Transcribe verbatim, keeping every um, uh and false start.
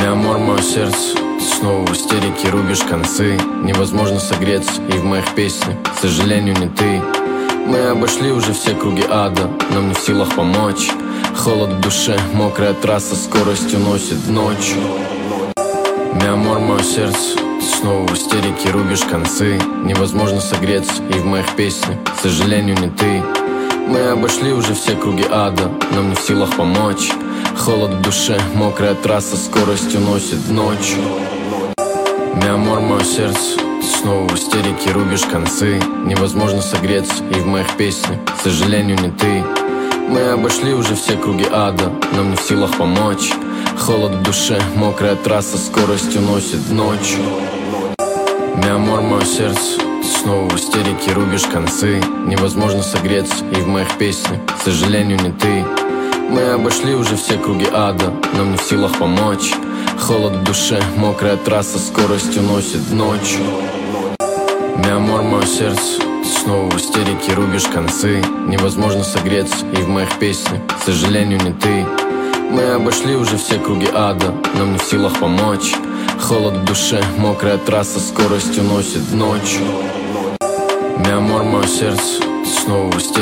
Миамор, мое сердце, ты снова в истерике, рубишь концы. Невозможно согреться, и в моих песнях, к сожалению, не ты. Мы обошли уже все круги ада, нам не в силах помочь. Холод в душе, мокрая трасса, скорость уносит ночь. Миамор, мое сердце, ты снова в истерике, рубишь концы. Невозможно согреться, и в моих песнях, к сожалению, не ты. Мы обошли уже все круги ада, нам не в силах помочь. Холод в душе, мокрая трасса, скорость уносит ночь. Миамор, мое сердце, ты снова в истерике, рубишь концы. Невозможно согреться, и в моих песнях, к сожалению, не ты. Мы обошли уже все круги ада, нам не в силах помочь. Холод в душе, мокрая трасса, скорость уносит ночь. Миамор, мое сердце, ты снова в истерике, рубишь концы. Невозможно согреться, и в моих песнях, к сожалению, не ты. Мы обошли уже все круги ада, нам не в силах помочь. Холод в душе, мокрая трасса, скорость уносит ночь. Миамор, мое сердце, ты снова в истерике, рубишь концы. Невозможно согреться, и в моих песнях, к сожалению, не ты. Мы обошли уже все круги ада, нам не в силах помочь. Холод в душе, мокрая трасса, скорость уносит ночь. Миамор, мое сердце, ты снова в истерике.